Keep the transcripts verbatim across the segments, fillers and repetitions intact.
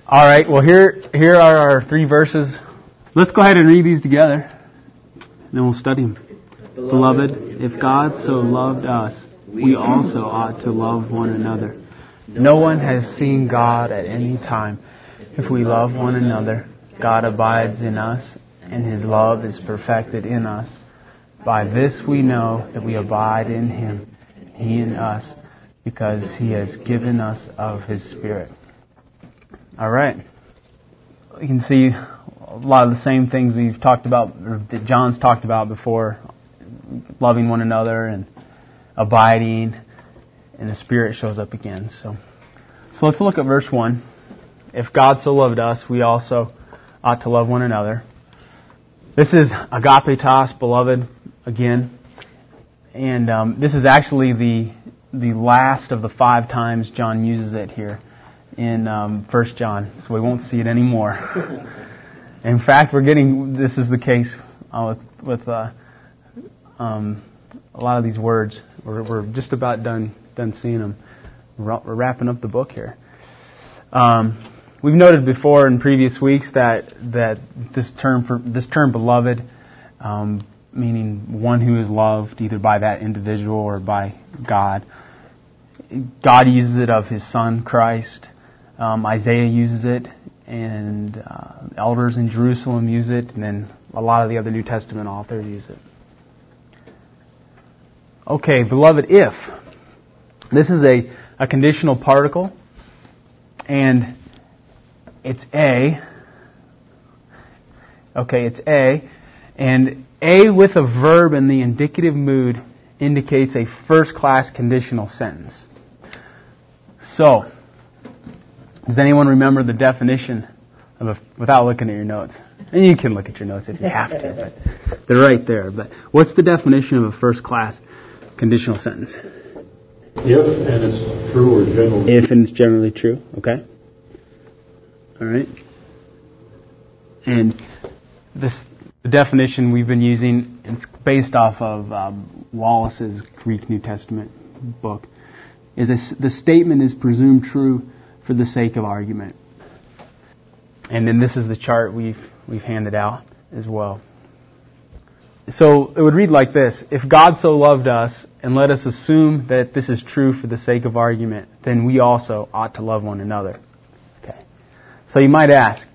All right, well, here here are our three verses. Let's go ahead and read these together, and then we'll study them. Beloved, if God so loved us, we also ought to love one another. No one has seen God at any time. If we love one another, God abides in us, and His love is perfected in us. By this we know that we abide in Him, He in us, because He has given us of His Spirit. All right. You can see a lot of the same things we've talked about, or that John's talked about before, loving one another and abiding, and the Spirit shows up again. So, so let's look at verse one. If God so loved us, we also ought to love one another. This is agapetos, beloved, again. And um, this is actually the the last of the five times John uses it here in um, First John, so we won't see it anymore. In fact, we're getting, this is the case uh, with, with uh, um, a lot of these words. We're, we're just about done done seeing them. We're wrapping up the book here. Um, we've noted before in previous weeks that that this term for this term beloved, um, meaning one who is loved either by that individual or by God. God uses it of His Son Christ. Um, Isaiah uses it, and uh, elders in Jerusalem use it, and then a lot of the other New Testament authors use it. Okay, beloved, if. This is a, a conditional particle, and it's A. Okay, it's A, and A with a verb in the indicative mood indicates a first-class conditional sentence. So, does anyone remember the definition of a, without looking at your notes? And you can look at your notes if you have to, but they're right there. But what's the definition of a first-class conditional sentence? If and it's true or generally. If and it's generally true, okay. All right. And this the definition we've been using, it's based off of um, Wallace's Greek New Testament book, is a, the statement is presumed true for the sake of argument. And then this is the chart we've we've handed out as well. So it would read like this: if God so loved us, and let us assume that this is true for the sake of argument, then we also ought to love one another. Okay. So you might ask,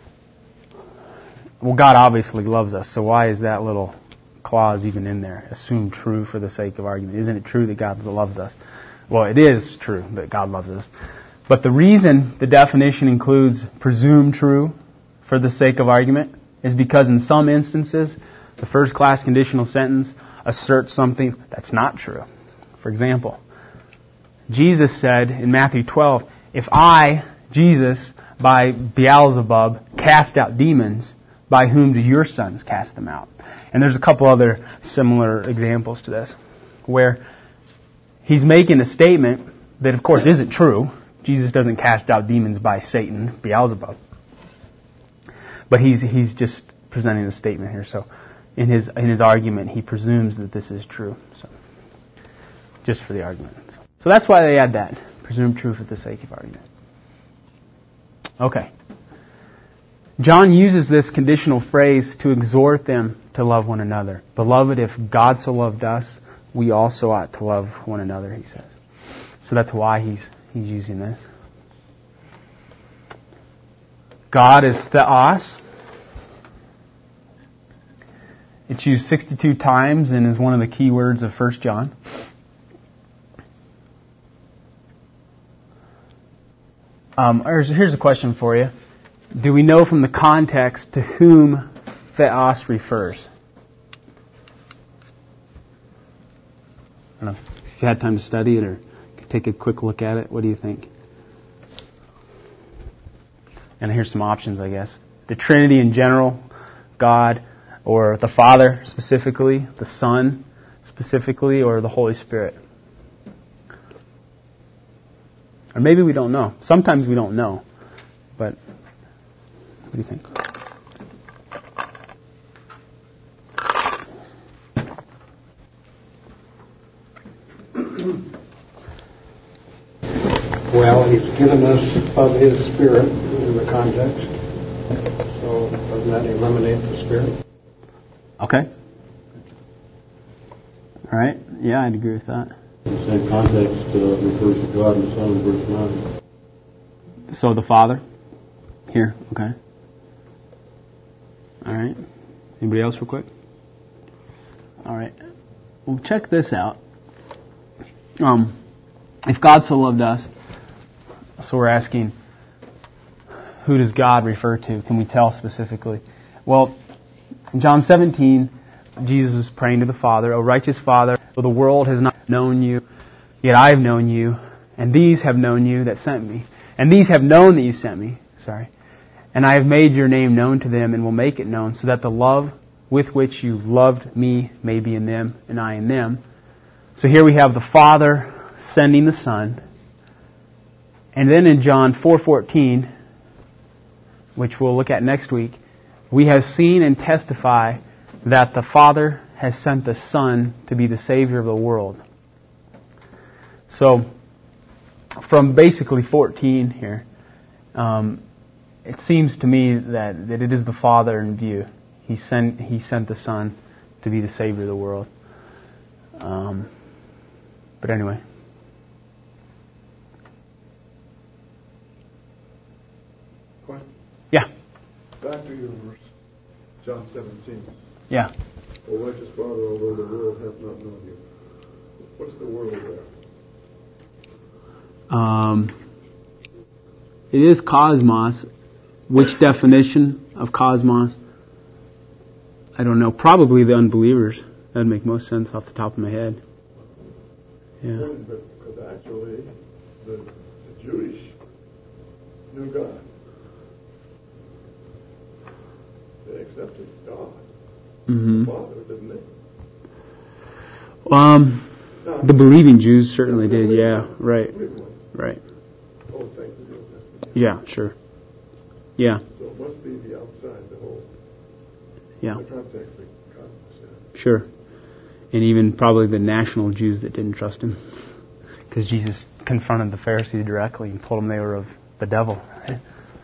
well, God obviously loves us, so why is that little clause even in there? Assume true for the sake of argument. Isn't it true that God loves us? Well, it is true that God loves us. But the reason the definition includes presume true for the sake of argument is because in some instances, the first-class conditional sentence asserts something that's not true. For example, Jesus said in Matthew twelve, if I, Jesus, by Beelzebub, cast out demons, by whom do your sons cast them out? And there's a couple other similar examples to this, where He's making a statement that, of course, isn't true. Jesus doesn't cast out demons by Satan, Beelzebub. But he's he's just presenting a statement here. So in his in his argument, he presumes that this is true. So just for the argument. So, so that's why they add that. Presume true for the sake of argument. Okay. John uses this conditional phrase to exhort them to love one another. Beloved, if God so loved us, we also ought to love one another, he says. So that's why he's he's using this. God is theos. It's used sixty-two times and is one of the key words of First John. Um, here's, here's a question for you. Do we know from the context to whom theos refers? I don't know if you had time to study it or take a quick look at it. What do you think? And here's some options, I guess. The Trinity in general, God, or the Father specifically, the Son specifically, or the Holy Spirit. Or maybe we don't know. Sometimes we don't know. But what do you think? Well, He's given us of His Spirit, and the context. So doesn't that eliminate the Spirit? Okay. All right. Yeah, I'd agree with that. In the same context uh, refers to God and the Son in verse nine. So the Father here. Okay. All right. Anybody else real quick? All right. Well, check this out. Um, if God so loved us, so we're asking, who does God refer to? Can we tell specifically? Well, in John seventeen, Jesus is praying to the Father, O righteous Father, though the world has not known you, yet I have known you, and these have known you that sent me. And these have known that you sent me. Sorry. And I have made your name known to them and will make it known, so that the love with which you loved me may be in them and I in them. So here we have the Father sending the Son. And then in John four fourteen, which we'll look at next week, we have seen and testify that the Father has sent the Son to be the Savior of the world. So, from basically fourteen here, um, it seems to me that, that it is the Father in view. He sent He sent the Son to be the Savior of the world. Um, but anyway. Question. Yeah. Back to your verse, John seventeen. Yeah. O righteous Father, although the world hath not known you. What's the world there? Um, it is cosmos. Which definition of cosmos? I don't know. Probably the unbelievers. That would make most sense off the top of my head. Yeah. Because actually, the, the Jewish knew God. They accepted God. Mm-hmm. The Father, didn't they? Um, No. the believing Jews certainly did. Yeah. Right. Right. Oh, thank you. New Testament. Yeah. Sure. Yeah. So it must be the outside, the whole, Yeah. the context, the cosmos. Yeah. Sure. And even probably the national Jews that didn't trust him. Because Jesus confronted the Pharisees directly and told them they were of the devil. Right?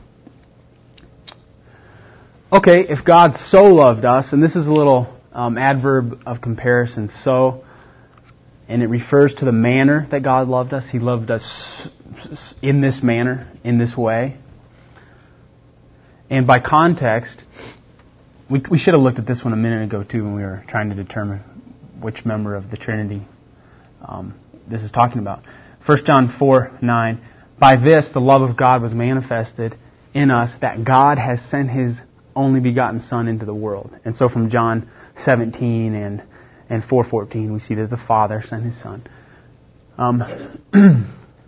Okay, if God so loved us, and this is a little um, adverb of comparison, so, and it refers to the manner that God loved us. He loved us in this manner, in this way. And by context, we, we should have looked at this one a minute ago too when we were trying to determine which member of the Trinity um, this is talking about. First John four nine, by this the love of God was manifested in us, that God has sent His only begotten Son into the world. And so from John seventeen and, and four fourteen we see that the Father sent His Son. Um,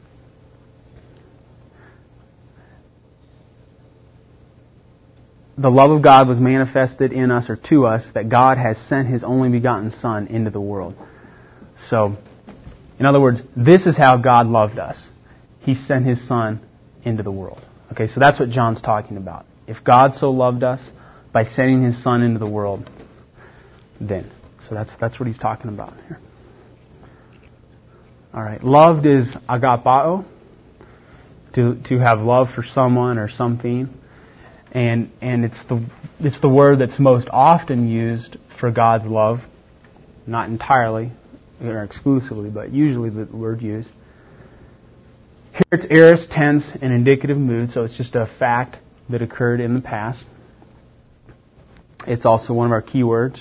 The love of God was manifested in us, or to us, that God has sent His only begotten Son into the world. So, in other words, this is how God loved us. He sent His Son into the world. Okay, so that's what John's talking about. If God so loved us by sending His Son into the world, then. So that's that's what he's talking about here. All right, loved is agapao, to to have love for someone or something. And and it's the it's the word that's most often used for God's love, not entirely or exclusively, but usually the word used. Here it's aorist tense and indicative mood, so it's just a fact that occurred in the past. It's also one of our key words.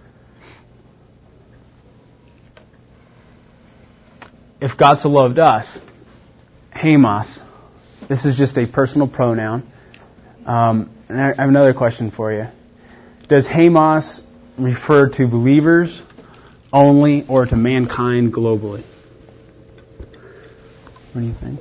If God so loved us, hemos, this is just a personal pronoun. Um, and I have another question for you. Does hemos refer to believers only or to mankind globally? What do you think?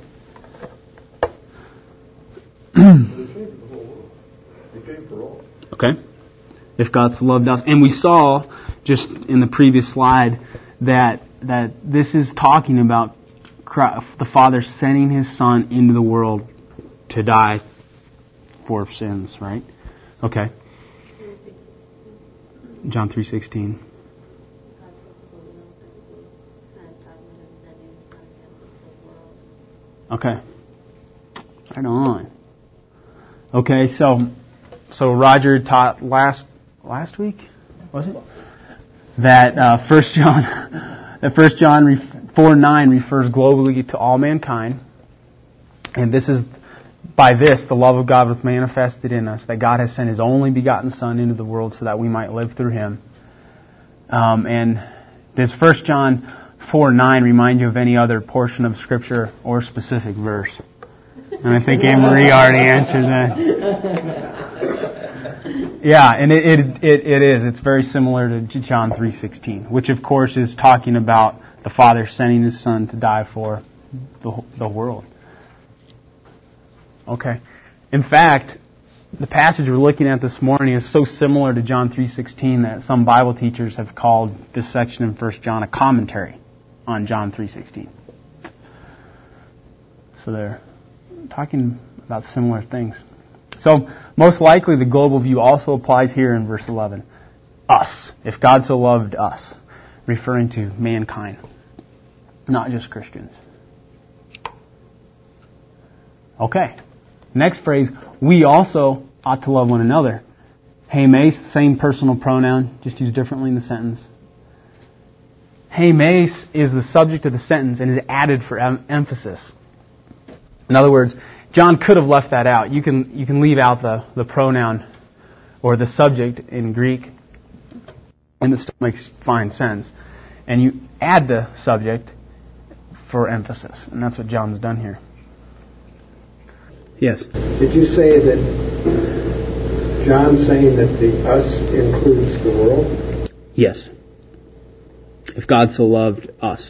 But it came for the whole world. It came for all. Okay. If God so loved us. And we saw just in the previous slide that that this is talking about Christ, the Father sending His Son into the world to die for sins, right? Okay. John three sixteen. Okay. Right on. Okay, so so Roger taught last last week, was it? That uh, First John, that First John four nine refers globally to all mankind, and this is by this the love of God was manifested in us, that God has sent His only begotten Son into the world so that we might live through Him. Um, and does First John four nine remind you of any other portion of Scripture or specific verse? And I think Anne Marie already answered that. Yeah, and it, it it it is. It's very similar to John three sixteen, which of course is talking about the Father sending His Son to die for the the world. Okay. In fact, the passage we're looking at this morning is so similar to John three sixteen that some Bible teachers have called this section in First John a commentary on John three sixteen. So they're talking about similar things. So, most likely the global view also applies here in verse eleven. Us. If God so loved us. Referring to mankind. Not just Christians. Okay. Next phrase. We also ought to love one another. Hemes, same personal pronoun, just used differently in the sentence. Hemes is the subject of the sentence and is added for em- emphasis. In other words, John could have left that out. You can you can leave out the, the pronoun or the subject in Greek, and it still makes fine sense. And you add the subject for emphasis, and that's what John's done here. Yes? Did you say that John's saying that the us includes the world? Yes. If God so loved us.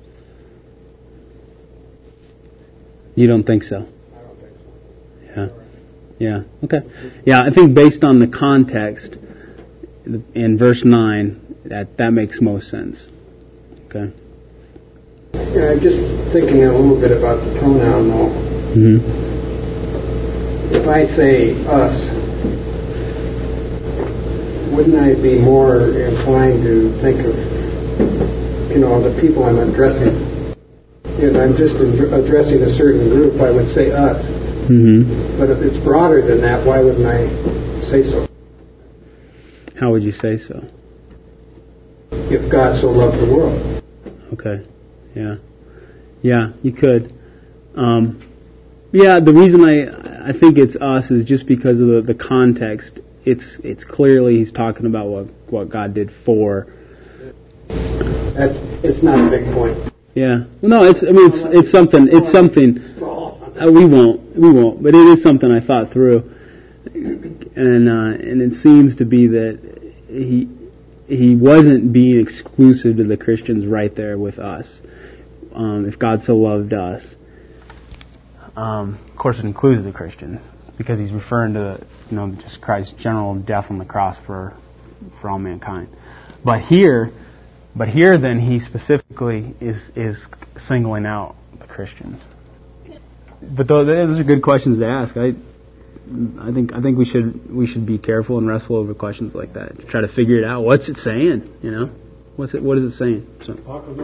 You don't think so? Yeah. Yeah. Okay. Yeah, I think based on the context in verse nine, that, that makes most sense. Okay. Yeah, I'm just thinking a little bit about the pronoun though. Mm-hmm. If I say us, wouldn't I be more inclined to think of, you know, the people I'm addressing? If I'm just addressing a certain group, I would say us. Mm-hmm. But if it's broader than that, why wouldn't I say so? How would you say so? If God so loved the world. Okay. Yeah. Yeah, you could. Um, yeah, the reason I I think it's us is just because of the, the context. It's it's clearly he's talking about what what God did for. That's it's not a big point. Yeah. Well, no, it's I mean it's it's something it's something. Uh, we won't we won't, but it is something I thought through, and uh, and it seems to be that he he wasn't being exclusive to the Christians right there with us. Um, if God so loved us, um, of course it includes the Christians because he's referring to you know just Christ's general death on the cross for for all mankind. But here, but here then he specifically is is singling out the Christians. But those are good questions to ask. I, I think I think we should we should be careful and wrestle over questions like that to try to figure it out. What's it saying? You know, what's it? What is it saying? So.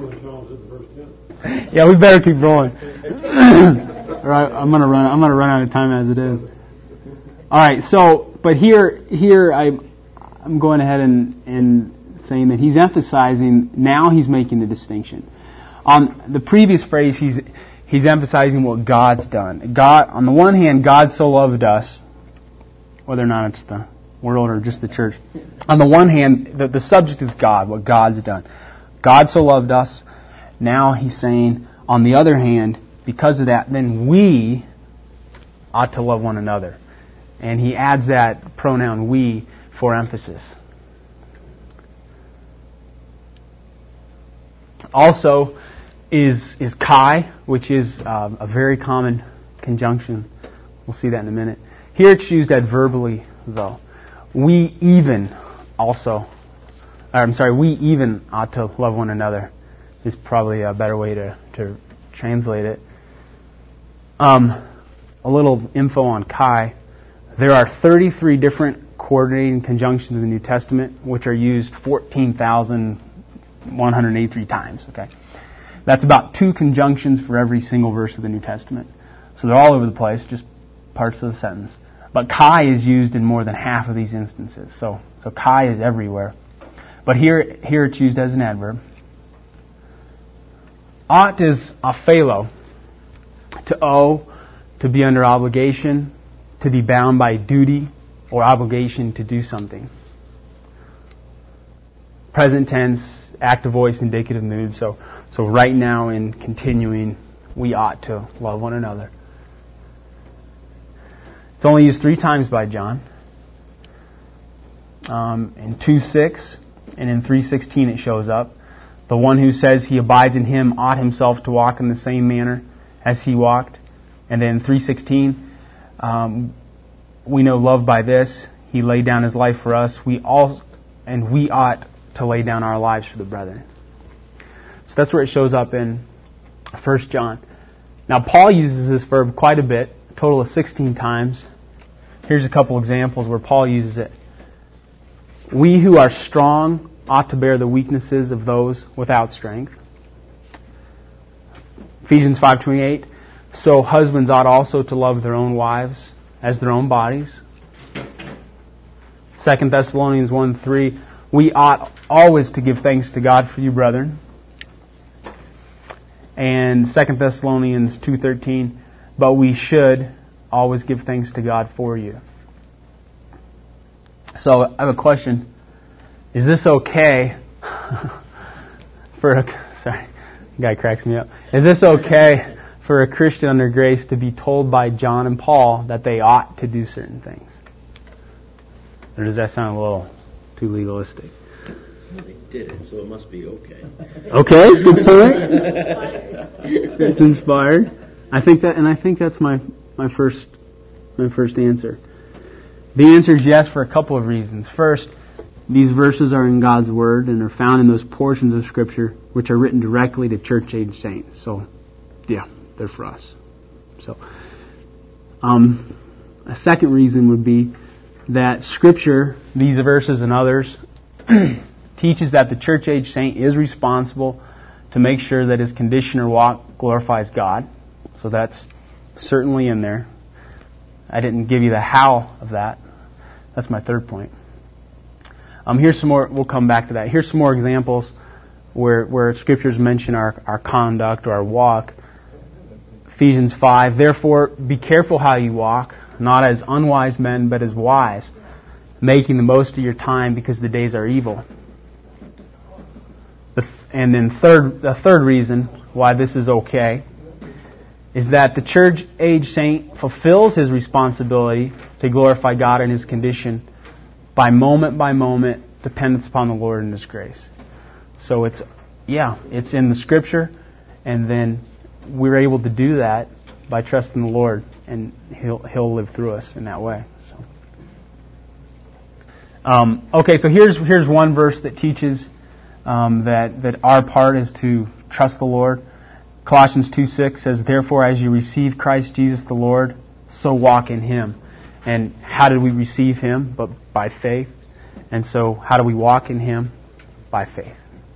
Yeah, we better keep rolling. All right, I'm gonna run. I'm gonna run out of time as it is. All right. So, but here here I I'm going ahead and and saying that he's emphasizing now. He's making the distinction. On the previous phrase, he's. He's emphasizing what God's done. God, on the one hand, God so loved us, whether or not it's the world or just the church. On the one hand, the, the subject is God, what God's done. God so loved us. Now he's saying, on the other hand, because of that, then we ought to love one another. And he adds that pronoun we for emphasis. Also, is is kai, which is um, a very common conjunction. We'll see that in a minute. Here it's used adverbally, though. We even also, or I'm sorry, we even ought to love one another is probably a better way to, to translate it. Um, a little info on kai. There are thirty-three different coordinating conjunctions in the New Testament, which are used fourteen thousand one hundred eighty-three times. Okay. That's about two conjunctions for every single verse of the New Testament. So they're all over the place, just parts of the sentence. But Kai is used in more than half of these instances. So, so Kai is everywhere. But here, here it's used as an adverb. Ought is aphelo, to owe, to be under obligation, to be bound by duty or obligation to do something. Present tense, active voice, indicative mood. So, so right now in continuing, we ought to love one another. It's only used three times by John. Um, in two six and in three sixteen it shows up. The one who says he abides in him ought himself to walk in the same manner as he walked. And then three sixteen, um, we know love by this: he laid down his life for us. We all, and we ought to lay down our lives for the brethren. So that's where it shows up in First John. Now Paul uses this verb quite a bit, a total of sixteen times. Here's a couple examples where Paul uses it. We who are strong ought to bear the weaknesses of those without strength. Ephesians five twenty-eight. So husbands ought also to love their own wives as their own bodies. Second Thessalonians one three. We ought always to give thanks to God for you, brethren. And Second Thessalonians two thirteen. But we should always give thanks to God for you. So I have a question. Is this okay for a... Sorry, the guy cracks me up. Is this okay for a Christian under grace to be told by John and Paul that they ought to do certain things? Or does that sound a little too legalistic? They did it, so it must be okay. Okay, good point. It's inspired. I think that, and I think that's my my first my first answer. The answer is yes for a couple of reasons. First, these verses are in God's Word and are found in those portions of Scripture which are written directly to church-age saints. So, yeah, they're for us. So, um, a second reason would be that Scripture, these verses and others, teaches that the church-age saint is responsible to make sure that his condition or walk glorifies God. So that's certainly in there. I didn't give you the how of that. That's my third point. Um, here's some more. We'll come back to that. Here's some more examples where where Scriptures mention our, our conduct or our walk. Ephesians five. Therefore, be careful how you walk, not as unwise men, but as wise, making the most of your time because the days are evil. The, and then third, the third reason why this is okay is that the church-age saint fulfills his responsibility to glorify God in his condition by moment by moment dependence upon the Lord and His grace. So it's, yeah, it's in the Scripture, and then we're able to do that by trusting the Lord, and He'll He'll live through us in that way. So, um, okay, so here's here's one verse that teaches um, that that our part is to trust the Lord. Colossians two six says, "Therefore, as you receive Christ Jesus the Lord, so walk in Him." And how did we receive Him? But by faith. And so, how do we walk in Him? By faith.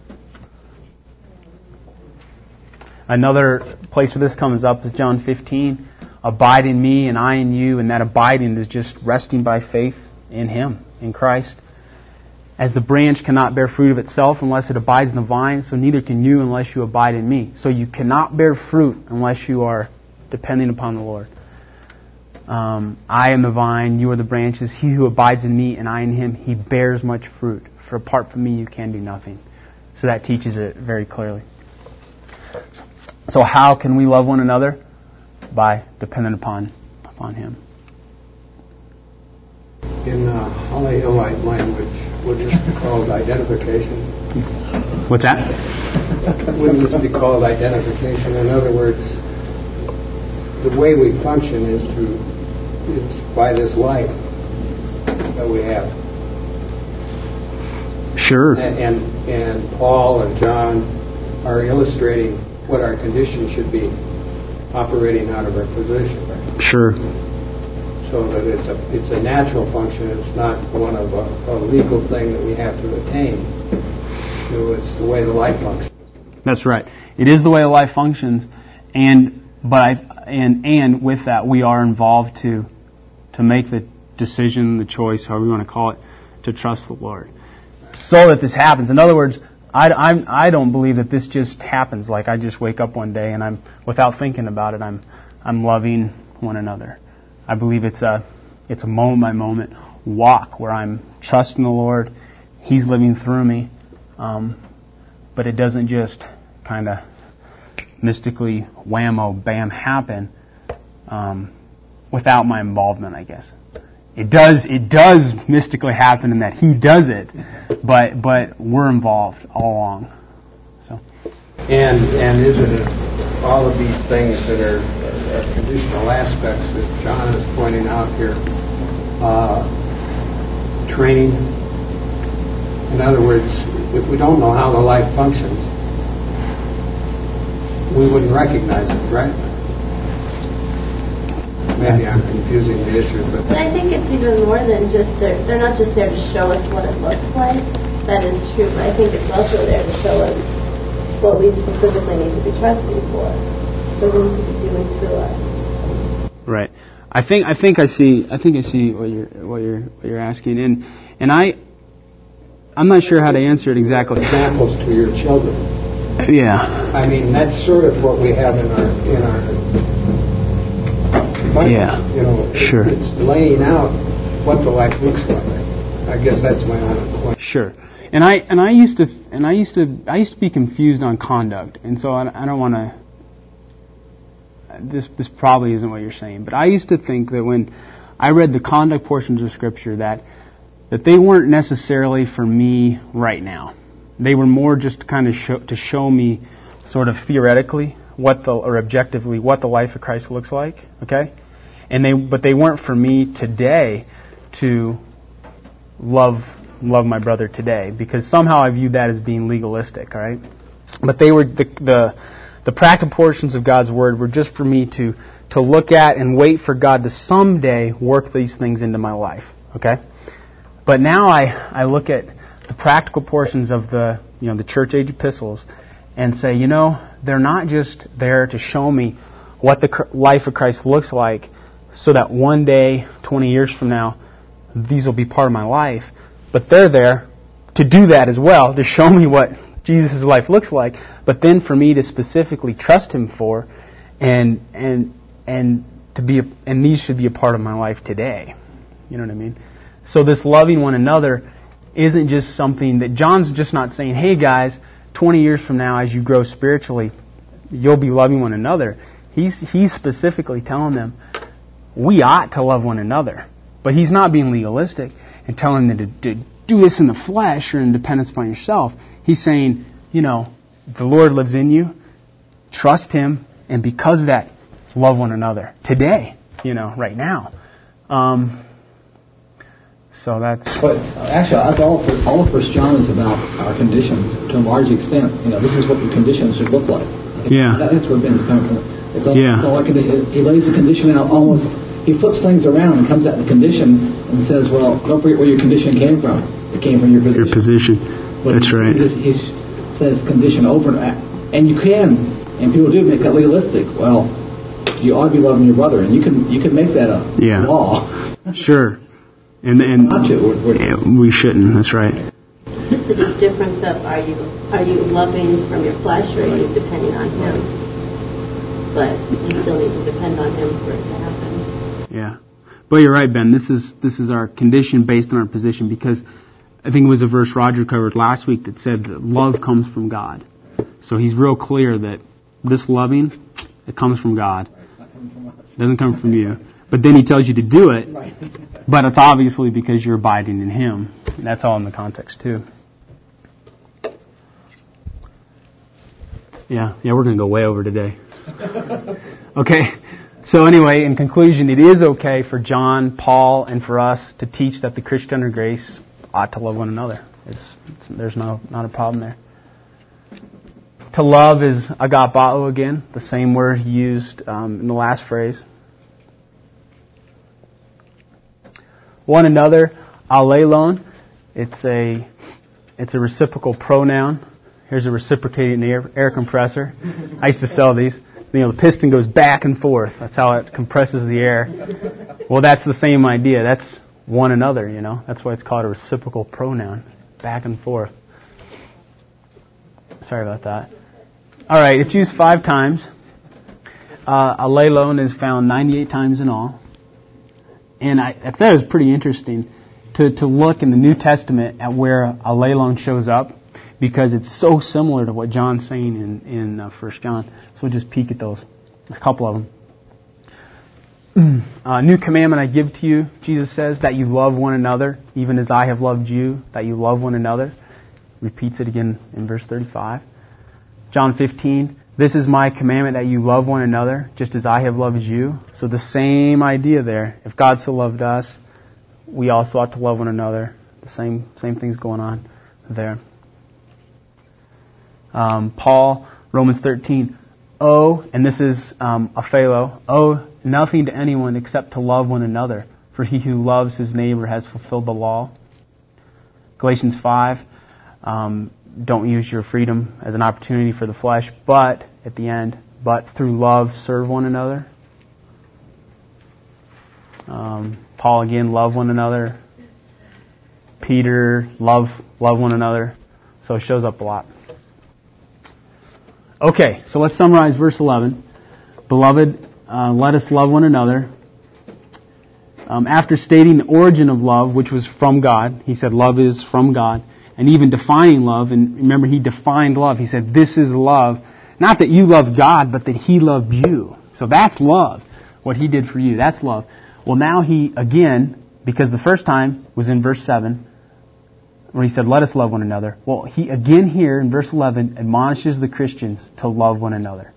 Another place where this comes up is John fifteen. Abide in me and I in you. And that abiding is just resting by faith in Him, in Christ. As the branch cannot bear fruit of itself unless it abides in the vine, so neither can you unless you abide in me. So you cannot bear fruit unless you are depending upon the Lord. Um, I am the vine, you are the branches. He who abides in me and I in him, he bears much fruit. For apart from me you can do nothing. So that teaches it very clearly. So how can we love one another? By depending upon upon Him. In uh, Hollyhillite language, would this be called identification? What's that? Wouldn't this be called identification? In other words, the way we function is to is by this life that we have. Sure. And, and and Paul and John are illustrating what our condition should be, operating out of our position. Sure. So that it's a it's a natural function. It's not one of a, a legal thing that we have to attain. You know, it's the way the life functions. That's right. It is the way the life functions, and but I, and and with that we are involved to to to make the decision, the choice, however you want to call it, to trust the Lord. So that this happens. In other words, I, I'm, I don't believe that this just happens. Like I just wake up one day and I'm, without thinking about it, I'm, I'm loving one another. I believe it's a, it's a moment by moment walk where I'm trusting the Lord. He's living through me. Um, but it doesn't just kind of mystically whammo, bam, happen um, without my involvement, I guess. It does it does mystically happen in that He does it, but but we're involved all along. So, And and isn't it all of these things that are, are conditional aspects that John is pointing out here? Uh, training. In other words, if we don't know how the life functions, we wouldn't recognize it, right? Maybe I'm confusing the issue, but... But I think it's even more than just, they're, they're not just there to show us what it looks like. That is true, but I think it's also there to show us what we specifically need to be trusting for, for Him to be doing through us. Right. I think I think I see I think I see what you're what you're what you're asking, and and I I'm not sure how to answer it exactly. Examples to your children. Yeah. I mean, that's sort of what we have in our in our. Bible. Yeah. You know, sure. It's laying out what the life looks like. I guess that's my own point. Sure. And I and I used to and I used to I used to be confused on conduct, and so I, I don't want to. This this probably isn't what you're saying, but I used to think that when I read the conduct portions of Scripture that that they weren't necessarily for me right now. They were more just to kind of show, to show me sort of theoretically what the or objectively what the life of Christ looks like. Okay, and they but they weren't for me today to love love my brother today, because somehow I viewed that as being legalistic. All right, but they were the the. The practical portions of God's Word were just for me to, to look at and wait for God to someday work these things into my life. Okay? But now I, I look at the practical portions of the you know the church age epistles and say, you know, they're not just there to show me what the life of Christ looks like so that one day, twenty years from now, these will be part of my life. But they're there to do that as well, to show me what Jesus' life looks like, but then for me to specifically trust Him for, and and and to be a, and these should be a part of my life today. You know what I mean? So this loving one another isn't just something that John's just not saying, hey guys, twenty years from now as you grow spiritually, you'll be loving one another. He's he's specifically telling them we ought to love one another, but He's not being legalistic and telling them to, to do this in the flesh or in dependence upon yourself. He's saying, you know, the Lord lives in you, trust Him, and because of that, love one another today, you know, right now. Um, so that's... But actually, all, all of First John is about our conditions to a large extent. You know, this is what the conditions should look like. Yeah. That's where Ben's coming from. It's all, yeah. it's all like he lays the condition out almost... He flips things around and comes at the condition and says, well, don't forget where your condition came from. It came from your position. Your position. But That's right. He, he says condition over, and you can, and people do make that legalistic. Well, you ought to be loving your brother, and you can you can make that a yeah. law. Sure, and and Not to, we're, we're, yeah, we shouldn't. That's right. It's just the difference of are you are you loving from your flesh or are you depending on Him? But you still need to depend on Him for it to happen. Yeah, but you're right, Ben. This is this is our condition based on our position, because I think it was a verse Roger covered last week that said that love comes from God. So he's real clear that this loving, it comes from God. It doesn't come from you. But then he tells you to do it, but it's obviously because you're abiding in Him. That's all in the context too. Yeah, yeah, we're going to go way over today. Okay, so anyway, in conclusion, it is okay for John, Paul, and for us to teach that the Christian under grace ought to love one another. It's, it's, there's no not a problem there. To love is agapao again, the same word he used um, in the last phrase. One another, alelon. It's a it's a reciprocal pronoun. Here's a reciprocating air, air compressor. I used to sell these. you know, the piston goes back and forth. That's how it compresses the air. Well, that's the same idea. That's one another, you know. That's why it's called a reciprocal pronoun. Back and forth. Sorry about that. All right, it's used five times. Uh, alelon is found ninety-eight times in all. And I, I thought it was pretty interesting to, to look in the New Testament at where alelon shows up, because it's so similar to what John's saying in, in uh, First John. So we'll just peek at those. A couple of them. uh, New commandment I give to you, Jesus says, that you love one another, even as I have loved you, that you love one another. Repeats it again in verse thirty-five. John fifteen, this is my commandment, that you love one another, just as I have loved you. So the same idea there. If God so loved us, we also ought to love one another. The same same thing's going on there. Um, Paul, Romans thirteen, owe, and this is um, aphelo, owe nothing to anyone except to love one another, for he who loves his neighbor has fulfilled the law. Galatians five, um, don't use your freedom as an opportunity for the flesh, but, at the end, but through love serve one another. Um, Paul again, love one another. Peter, love love one another. So it shows up a lot. Okay, so let's summarize verse eleven. Beloved, uh, let us love one another. Um, after stating the origin of love, which was from God, he said love is from God, and even defining love, and remember he defined love. He said this is love, not that you love God, but that He loved you. So that's love, what He did for you. That's love. Well, now He, again, because the first time was in verse seven, where He said, let us love one another. Well, He, again here in verse eleven, admonishes the Christians to love one another.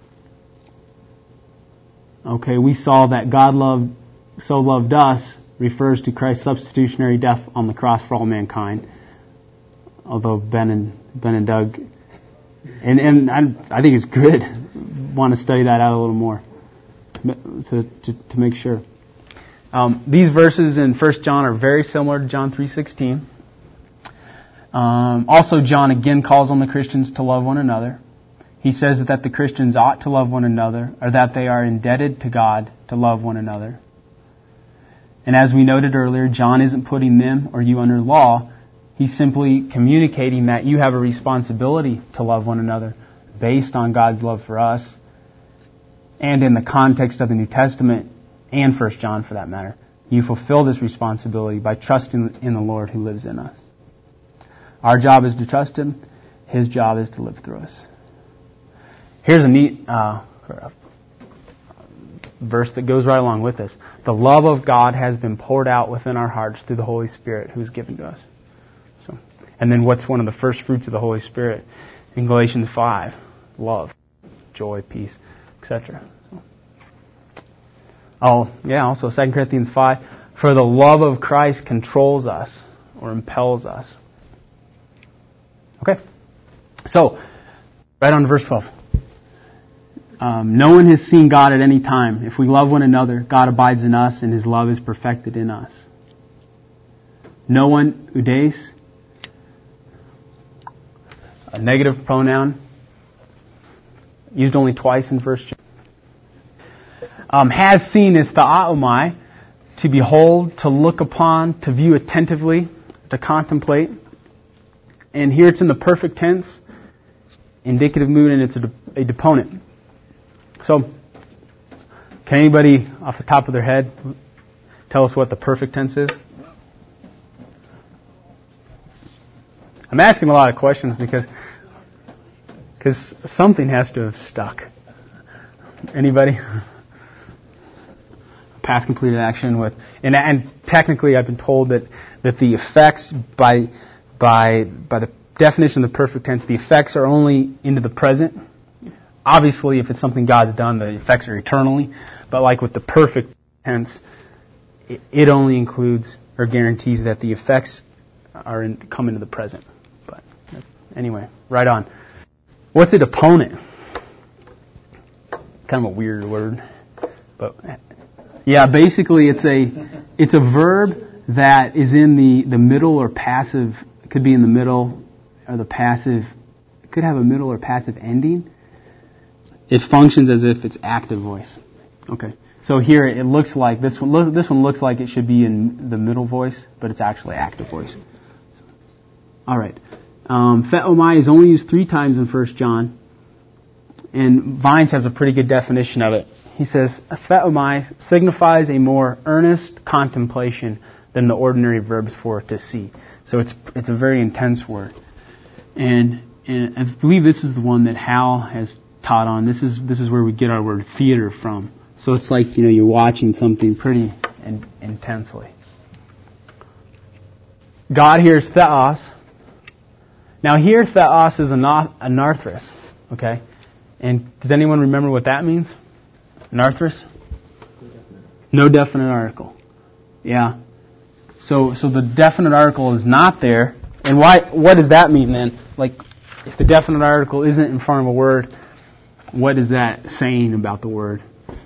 Okay, we saw that God loved, so loved us refers to Christ's substitutionary death on the cross for all mankind. Although Ben and Ben and Doug, and and I, I think it's good, want to study that out a little more to to, to make sure. Um, these verses in First John are very similar to John three sixteen. Um, also, John again calls on the Christians to love one another. He says that the Christians ought to love one another, or that they are indebted to God to love one another. And as we noted earlier, John isn't putting them or you under law. He's simply communicating that you have a responsibility to love one another based on God's love for us, and in the context of the New Testament and First John for that matter. You fulfill this responsibility by trusting in the Lord who lives in us. Our job is to trust Him. His job is to live through us. Here's a neat uh, verse that goes right along with this. The love of God has been poured out within our hearts through the Holy Spirit who is given to us. So, and then what's one of the first fruits of the Holy Spirit? In Galatians five, love, joy, peace, et cetera. So, oh, yeah, also Second Corinthians five, for the love of Christ controls us or impels us. Okay, so, right on to verse twelve. Um, no one has seen God at any time. If we love one another, God abides in us and His love is perfected in us. No one, oudeis, a negative pronoun, used only twice in First John. Um, has seen is theaomai, to behold, to look upon, to view attentively, to contemplate. And here it's in the perfect tense, indicative mood, and it's a, a deponent. So, can anybody off the top of their head tell us what the perfect tense is? I'm asking a lot of questions because because something has to have stuck. Anybody? Past completed action with, and, and technically I've been told that, that the effects by by by the definition of the perfect tense, the effects are only into the present. Obviously, if it's something God's done, the effects are eternally. But like with the perfect tense, it, it only includes or guarantees that the effects are in, come into the present. But anyway, right on. What's a deponent? Kind of a weird word, but yeah, basically it's a it's a verb that is in the, the middle or passive. It could be in the middle or the passive. It could have a middle or passive ending. it functions as if it's active voice. Okay. So here it looks like this one. This one looks like it should be in the middle voice, but it's actually active voice. All right. Um, Theomai is only used three times in First John, and Vines has a pretty good definition of it. He says, Theomai signifies a more earnest contemplation than the ordinary verbs for to see. So it's it's a very intense word, and and I believe this is the one that Hal has taught on. This is this is where we get our word theater from. So it's like, you know, you're watching something pretty in, intensely. God hears theos. Now here, theos is anarthros, okay? And does anyone remember what that means? Anarthros? No definite article. Yeah. So so the definite article is not there. And why? What does that mean then? Like, if the definite article isn't in front of a word, what is that saying about the word?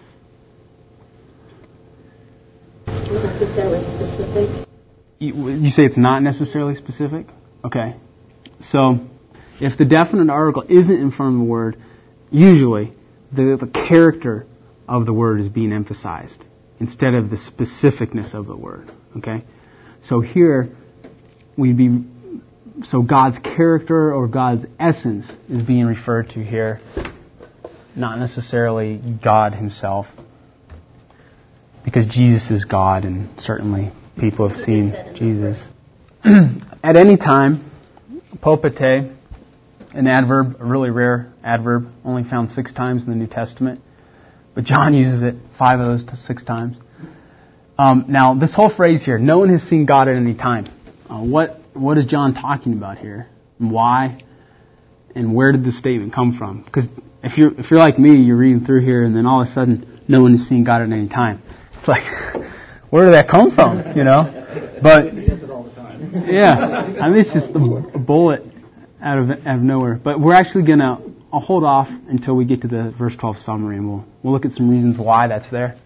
Necessarily specific. You, you say it's not necessarily specific? Okay. So, if the definite article isn't in front of the word, usually the, the character of the word is being emphasized instead of the specificness of the word. Okay? So here, we'd be, so God's character or God's essence is being referred to here, not necessarily God Himself. Because Jesus is God, and certainly people have seen Jesus. At any time, popete, an adverb, a really rare adverb, only found six times in the New Testament. But John uses it five of those to six times. Um, now, this whole phrase here, no one has seen God at any time. Uh, what what is John talking about here? And why? And where did this statement come from? Because if you're, if you're like me, you're reading through here, and then all of a sudden, no one has seen God at any time. It's like, where did that come from? You know, but yeah, I mean it's just a, a bullet out of out of nowhere. But we're actually gonna I'll hold off until we get to the verse twelve summary, and we'll we'll look at some reasons why that's there.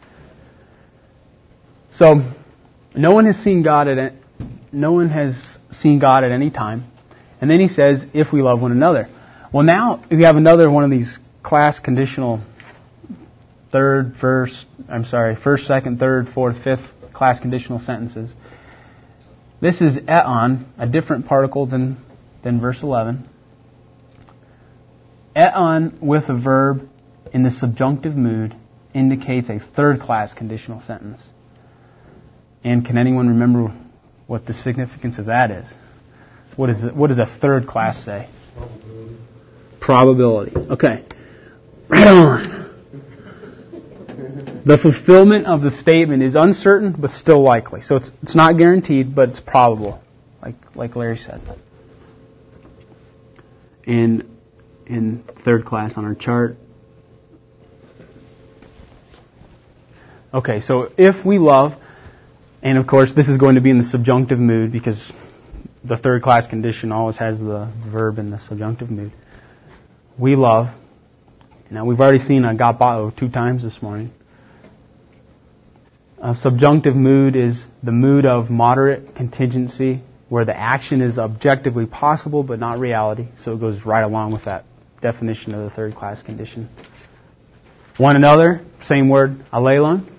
So, no one has seen God at no one has seen God at any time, and then he says, if we love one another. Well, now we have another one of these class conditional. Third, first, I'm sorry, first, second, third, fourth, fifth class conditional sentences. This is eon, a different particle than, than verse eleven. Eon with a verb in the subjunctive mood indicates a third class conditional sentence. And can anyone remember what the significance of that is? What is it, what does a third class say? Probability. Probability. Okay. Right on. The fulfillment of the statement is uncertain, but still likely. So it's it's not guaranteed, but it's probable, like like Larry said. And in third class on our chart. Okay, so if we love, and of course this is going to be in the subjunctive mood because the third class condition always has the verb in the subjunctive mood. We love. Now we've already seen agapao two times this morning. A subjunctive mood is the mood of moderate contingency where the action is objectively possible but not reality. So it goes right along with that definition of the third class condition. One another, same word, alelon.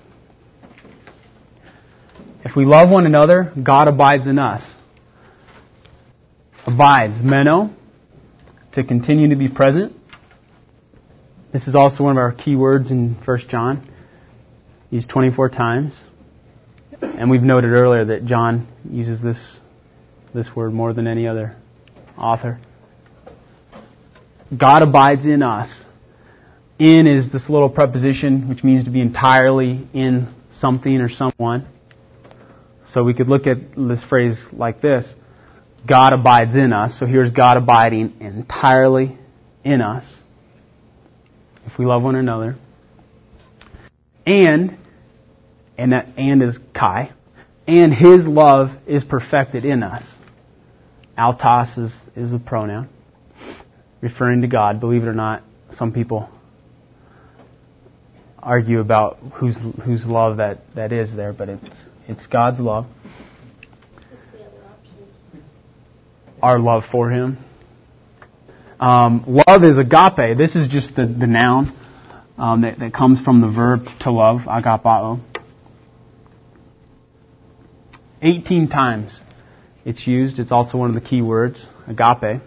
If we love one another, God abides in us. Abides, meno, to continue to be present. This is also one of our key words in First John. Used twenty-four times. And we've noted earlier that John uses this this word more than any other author. God abides in us. In is this little preposition which means to be entirely in something or someone. So we could look at this phrase like this. God abides in us. So here's God abiding entirely in us. If we love one another. And, and that and is kai, and His love is perfected in us. Autos is, is a pronoun referring to God. Believe it or not, some people argue about whose whose love that, that is there, but it's it's God's love. Our love for Him. Um, love is agape. This is just the, the noun. um, that, that comes from the verb to love, agapao. eighteen times it's used. It's also one of the key words, agape.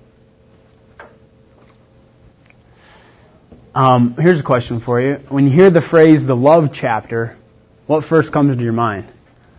Um, here's a question for you. When you hear the phrase the love chapter, what first comes to your mind?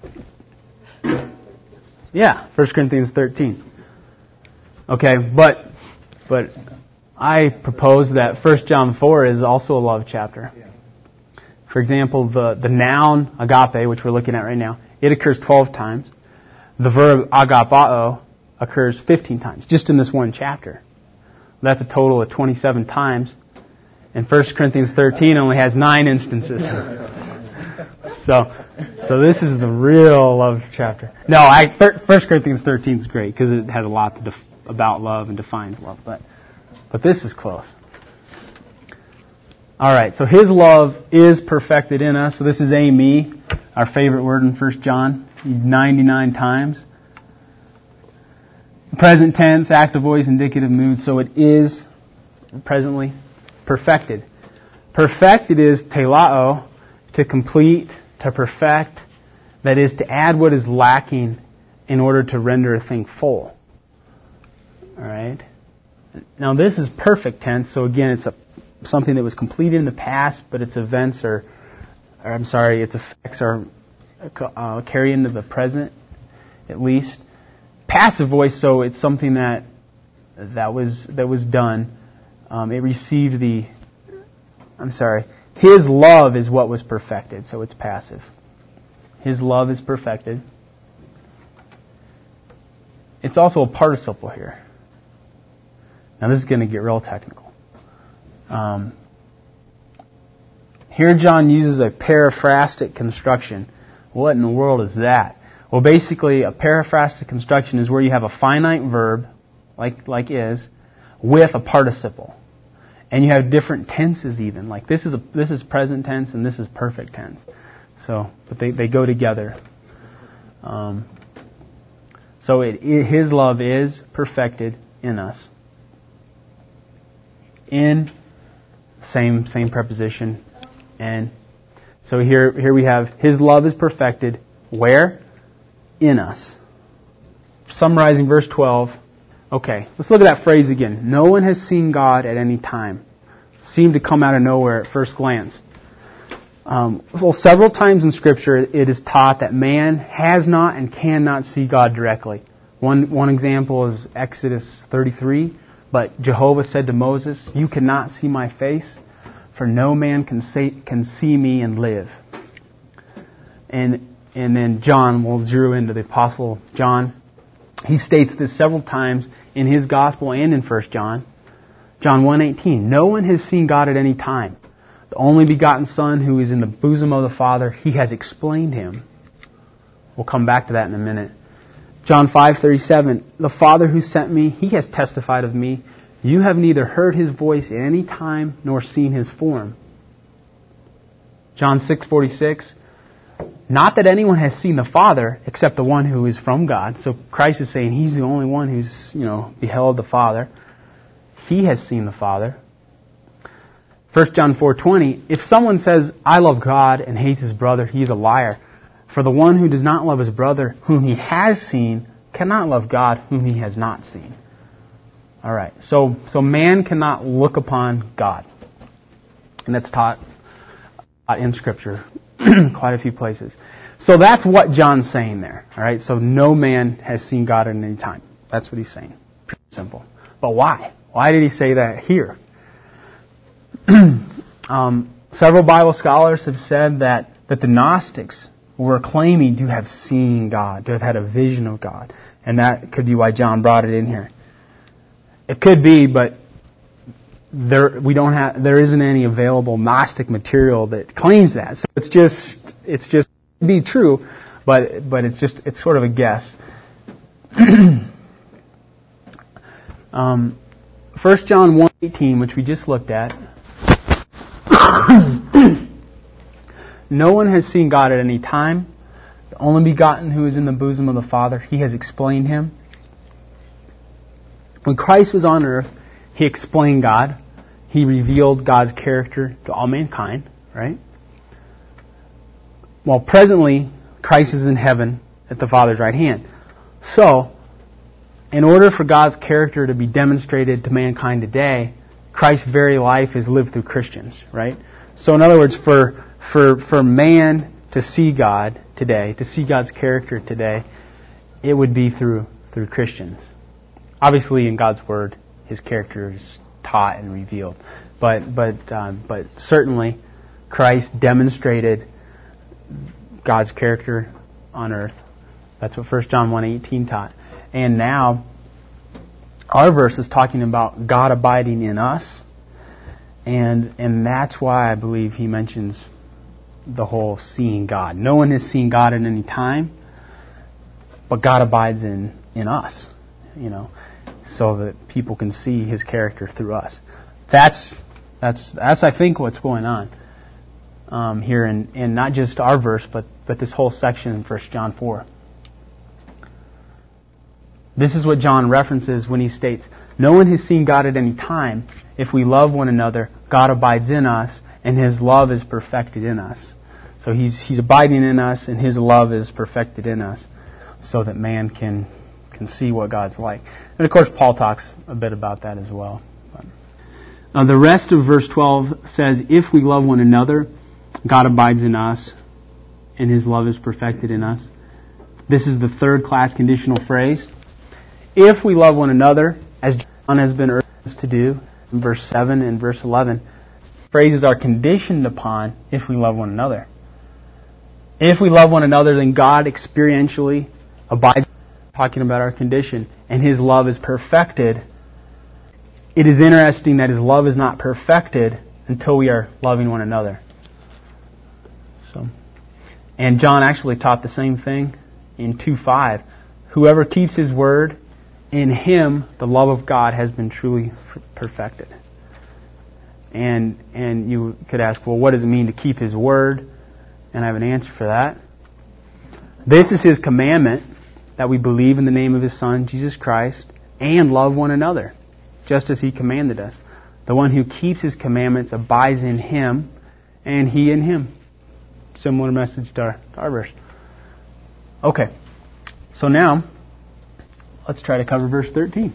Yeah, First Corinthians thirteen. Okay, but but I propose that First John four is also a love chapter. For example, the, the noun agape, which we're looking at right now, it occurs twelve times. The verb agapao occurs fifteen times, just in this one chapter. That's a total of twenty-seven times. And First Corinthians thirteen only has nine instances. so so this is the real love chapter. No, I, First Corinthians thirteen is great because it has a lot to def, about love and defines love. But but this is close. All right, so His love is perfected in us. So this is Ami, our favorite word in First John, ninety-nine times. Present tense, active voice, indicative mood. So it is presently perfected. Perfected is telao, to complete, to perfect. That is, to add what is lacking in order to render a thing full. All right. Now this is perfect tense, so again, it's a, something that was completed in the past, but its events are, or I'm sorry, its effects are uh, carry into the present, at least. Passive voice, so it's something that that was that was done. Um, it received the, I'm sorry, His love is what was perfected, so it's passive. His love is perfected. It's also a participle here. Now this is going to get real technical. Um, here John uses a periphrastic construction. What in the world is that? Well, basically a periphrastic construction is where you have a finite verb, like like is, with a participle. And you have different tenses even. Like this is a this is present tense and this is perfect tense. So, but they, they go together. Um, so it, it, His love is perfected in us. In, same same preposition, and. So here here we have His love is perfected where? In us. Summarizing verse twelve. Okay, let's look at that phrase again. No one has seen God at any time. Seemed to come out of nowhere at first glance. Um, well, several times in Scripture it is taught that man has not and cannot see God directly. One one example is Exodus thirty-three. But Jehovah said to Moses, "You cannot see my face, for no man can say, can see me and live." And and then John, we'll zero into the Apostle John. He states this several times in his Gospel and in First John. John one eighteen, no one has seen God at any time. The only begotten Son who is in the bosom of the Father, He has explained Him. We'll come back to that in a minute. John five thirty-seven, the Father who sent me, He has testified of me. You have neither heard His voice at any time nor seen His form. John six forty-six, not that anyone has seen the Father except the one who is from God. So Christ is saying He's the only one who's, you know, beheld the Father. He has seen the Father. First John four twenty, if someone says, I love God and hates his brother, he is a liar. For the one who does not love his brother, whom he has seen, cannot love God, whom he has not seen. All right, so so man cannot look upon God. And that's taught in Scripture quite a few places. So that's what John's saying there. All right, so no man has seen God at any time. That's what he's saying. Pretty simple. But why? Why did he say that here? um, several Bible scholars have said that, that the Gnostics were claiming to have seen God, to have had a vision of God. And that could be why John brought it in here. It could be, but there we don't have there isn't any available Gnostic material that claims that. So it's just it's just be true, but but it's just it's sort of a guess. um, First John one eighteen, which we just looked at. No one has seen God at any time. The only begotten who is in the bosom of the Father, He has explained Him. When Christ was on earth, He explained God. He revealed God's character to all mankind, right? Well, presently, Christ is in heaven at the Father's right hand. So, in order for God's character to be demonstrated to mankind today, Christ's very life is lived through Christians, right? So in other words, for for for man to see God today, to see God's character today, it would be through through Christians. Obviously, in God's Word, His character is taught and revealed, but but um, but certainly, Christ demonstrated God's character on earth. That's what First John one eighteen taught. And now, our verse is talking about God abiding in us, and and that's why I believe he mentions the whole seeing God. No one has seen God at any time, but God abides in, in us, you know, so that people can see His character through us. That's that's that's I think what's going on um, here in, in not just our verse, but but this whole section in First John four. This is what John references when he states, "No one has seen God at any time. If we love one another, God abides in us, and His love is perfected in us." So He's He's abiding in us, and His love is perfected in us, so that man can can see what God's like. And of course, Paul talks a bit about that as well. Uh, the rest of verse twelve says, "If we love one another, God abides in us, and His love is perfected in us." This is the third class conditional phrase. If we love one another, as John has been urged us to do in verse seven and verse eleven, phrases are conditioned upon if we love one another. If we love one another, then God experientially abides, talking about our condition, and His love is perfected. It is interesting that His love is not perfected until we are loving one another. So, and John actually taught the same thing in two five. Whoever keeps His word, in Him the love of God has been truly perfected. And and you could ask, well, what does it mean to keep His word? And I have an answer for that. This is His commandment, that we believe in the name of His Son, Jesus Christ, and love one another, just as He commanded us. The one who keeps His commandments abides in Him, and He in him. Similar message to our, to our verse. Okay, so now let's try to cover verse thirteen.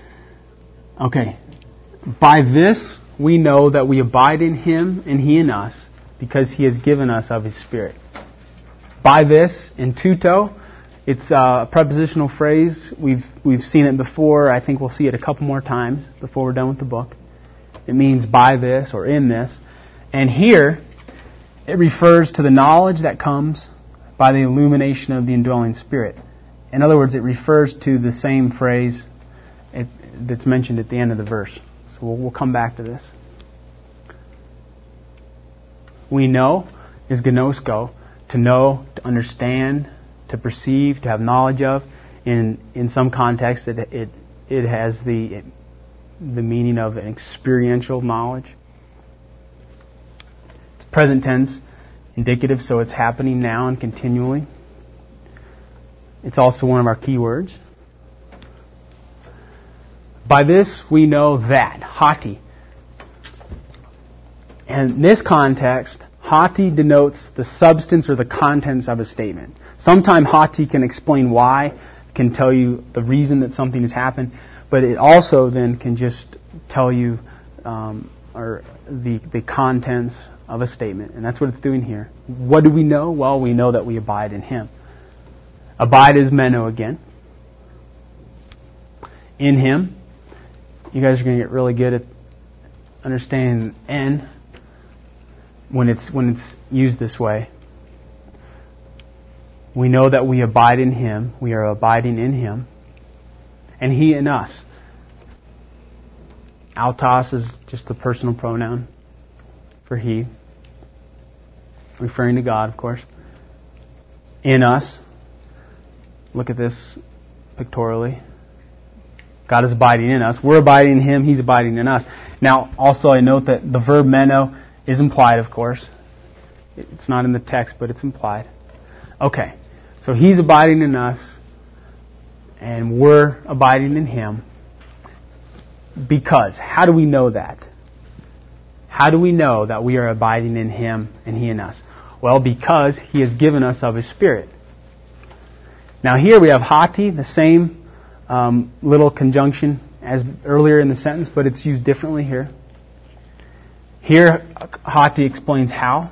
Okay. By this we know that we abide in Him and He in us, because He has given us of His Spirit. By this, in tuto, it's a prepositional phrase. We've we've seen it before. I think we'll see it a couple more times before we're done with the book. It means by this or in this. And here, it refers to the knowledge that comes by the illumination of the indwelling Spirit. In other words, it refers to the same phrase it, that's mentioned at the end of the verse. So we'll, we'll come back to this. We know is gnosko, to know, to understand, to perceive, to have knowledge of. In in some contexts, it it, it has the it, the meaning of an experiential knowledge. It's present tense, indicative, so it's happening now and continually. It's also one of our key words. By this we know that, hati. And in this context, hati denotes the substance or the contents of a statement. Sometimes hati can explain why, can tell you the reason that something has happened, but it also then can just tell you um, or the the contents of a statement. And that's what it's doing here. What do we know? Well, we know that we abide in Him. Abide is meno again. In Him. You guys are going to get really good at understanding en when it's when it's used this way. We know that we abide in Him. We are abiding in Him. And He in us. Autos is just the personal pronoun for He. Referring to God, of course. In us. Look at this pictorially. God is abiding in us. We're abiding in Him. He's abiding in us. Now, also I note that the verb meno is implied, of course. It's not in the text, but it's implied. Okay. So He's abiding in us, and we're abiding in Him. Because, how do we know that? How do we know that we are abiding in Him and He in us? Well, because He has given us of His Spirit. Now here we have hati, the same um, little conjunction as earlier in the sentence, but it's used differently here. Here, hati explains how.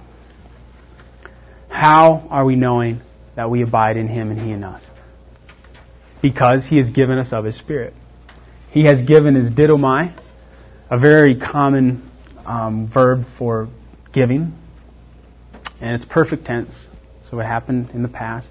How are we knowing that we abide in Him and He in us? Because He has given us of His Spirit. He has given His didomai, a very common um, verb for giving. And it's perfect tense, so it happened in the past.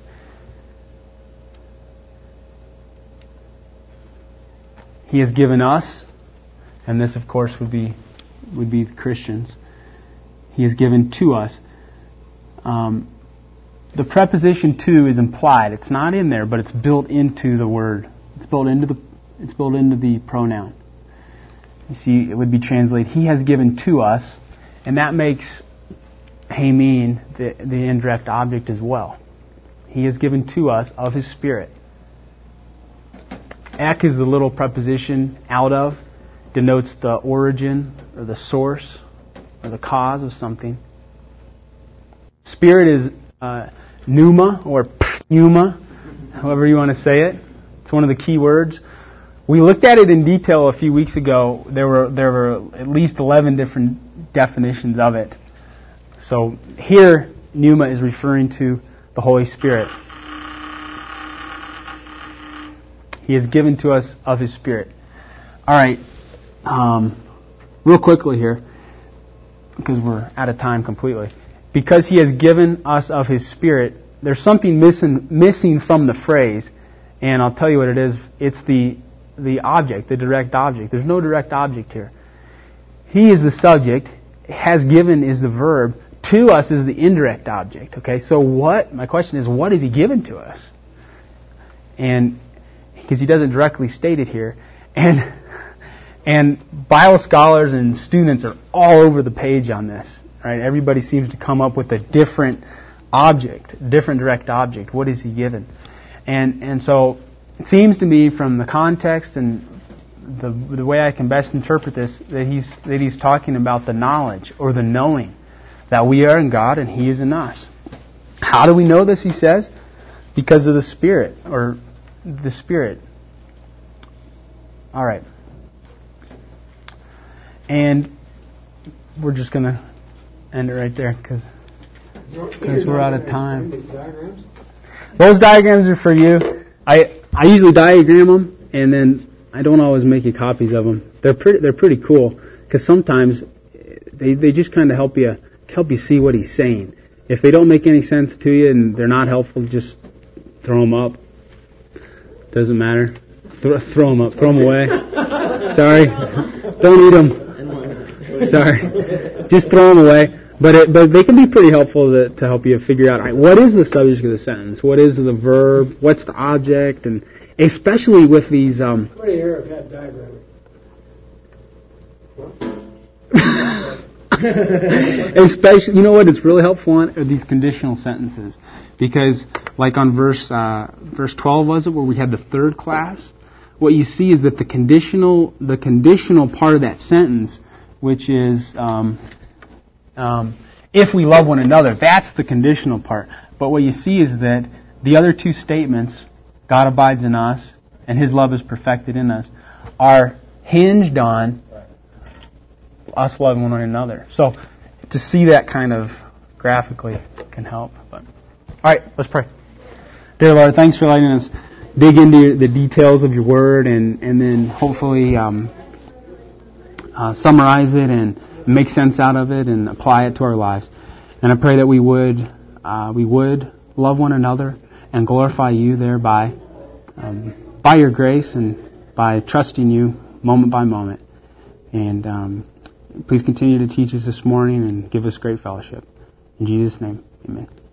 He has given us, and this of course would be would be the Christians. He has given to us. Um, the preposition to is implied. It's not in there, but it's built into the word. It's built into the it's built into the pronoun. You see, it would be translated, He has given to us, and that makes Hamin the, the indirect object as well. He has given to us of His Spirit. Ek is the little preposition out of, denotes the origin or the source or the cause of something. Spirit is uh, pneuma or pneuma, however you want to say it. It's one of the key words. We looked at it in detail a few weeks ago. There were there were at least eleven different definitions of it. So here, pneuma is referring to the Holy Spirit. He has given to us of His Spirit. All right, um, real quickly here, because we're out of time completely. Because He has given us of His Spirit, there's something missing missing from the phrase, and I'll tell you what it is. It's the the object, the direct object. There's no direct object here. He is the subject. Has given is the verb. To us is the indirect object. Okay, so what? My question is, what is He given to us? And because He doesn't directly state it here, and and Bible scholars and students are all over the page on this. Right? Everybody seems to come up with a different object, different direct object. What is He given? And and so it seems to me from the context and the the way I can best interpret this that he's that he's talking about the knowledge or the knowing that we are in God and He is in us. How do we know this? He says, because of the Spirit or the Spirit. All right. And we're just going to end it right there because we're out of time. Those diagrams are for you. I I usually diagram them, and then I don't always make you copies of them. They're pretty they're pretty cool because sometimes they they just kind of help you help you see what he's saying. If they don't make any sense to you and they're not helpful, just throw them up. Doesn't matter. Throw, throw them up. Throw them away. Sorry. Don't eat them. Sorry. Just throw them away. But it, but they can be pretty helpful to, to help you figure out, all right, what is the subject of the sentence? What is the verb? What's the object? And especially with these... Um, What do you hear of that diagram? Especially, you know what it's really helpful on are these conditional sentences, because like on verse uh, verse twelve was it where we had the third class. What you see is that the conditional the conditional part of that sentence, which is um, um, if we love one another, that's the conditional part. But what you see is that the other two statements, God abides in us and His love is perfected in us, are hinged on us loving one another. So to see that kind of graphically can help. But all right, let's pray. Dear Lord, thanks for letting us dig into the details of your word and, and then hopefully um, uh, summarize it and make sense out of it and apply it to our lives. And I pray that we would uh, we would love one another and glorify you thereby um, by your grace and by trusting you moment by moment. And um, please continue to teach us this morning and give us great fellowship. In Jesus' name, amen.